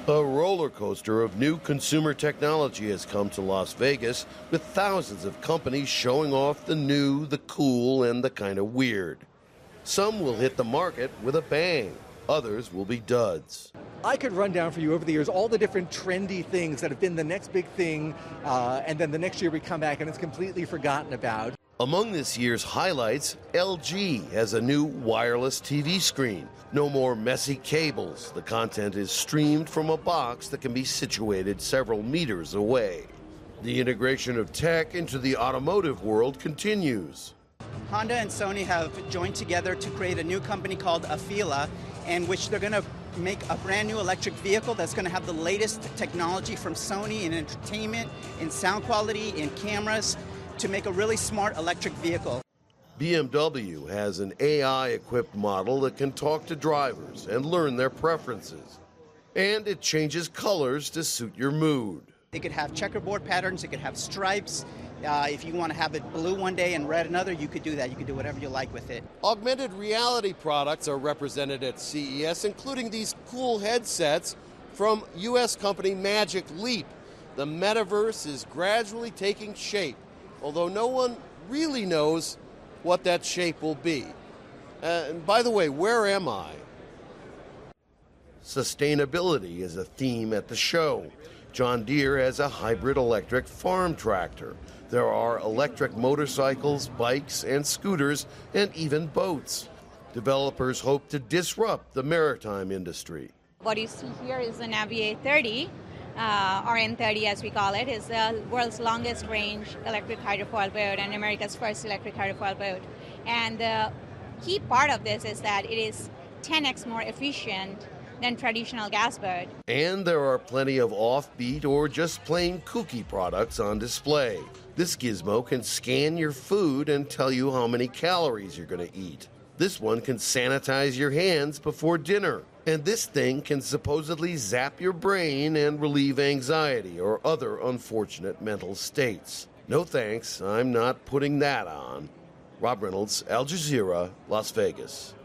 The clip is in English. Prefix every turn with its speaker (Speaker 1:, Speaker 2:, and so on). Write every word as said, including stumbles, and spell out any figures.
Speaker 1: A roller coaster of new consumer technology has come to Las Vegas, with thousands of companies showing off the new, the cool, and the kind of weird. Some will hit the market with a bang. Others will be duds.
Speaker 2: I could run down for you over the years all the different trendy things that have been the next big thing, uh, and then the next year we come back and it's completely forgotten about.
Speaker 1: Among this year's highlights, L G has a new wireless T V screen. No more messy cables. The content is streamed from a box that can be situated several meters away. The integration of tech into the automotive world continues.
Speaker 3: Honda and Sony have joined together to create a new company called Afeela, in which they're going to make a brand new electric vehicle that's going to have the latest technology from Sony in entertainment, in sound quality, in cameras, to make a really smart electric vehicle.
Speaker 1: B M W has an A I-equipped model that can talk to drivers and learn their preferences. And it changes colors to suit your mood.
Speaker 3: It could have checkerboard patterns, it could have stripes. Uh, if you want to have it blue one day and red another, you could do that. You could do whatever you like with it.
Speaker 1: Augmented reality products are represented at C E S, including these cool headsets from U S company Magic Leap. The metaverse is gradually taking shape, although no one really knows what that shape will be. Uh, and by the way, where am I? Sustainability is a theme at the show. John Deere has a hybrid electric farm tractor. There are electric motorcycles, bikes, and scooters, and even boats. Developers hope to disrupt the maritime industry.
Speaker 4: What you see here is the Navier thirty. Uh, or N thirty as we call it, is the world's longest range electric hydrofoil boat and America's first electric hydrofoil boat. And the key part of this is that it is ten x more efficient than traditional gas boat.
Speaker 1: And there are plenty of offbeat or just plain kooky products on display. This gizmo can scan your food and tell you how many calories you're going to eat. This one can sanitize your hands before dinner. And this thing can supposedly zap your brain and relieve anxiety or other unfortunate mental states. No thanks, I'm not putting that on. Rob Reynolds, Al Jazeera, Las Vegas.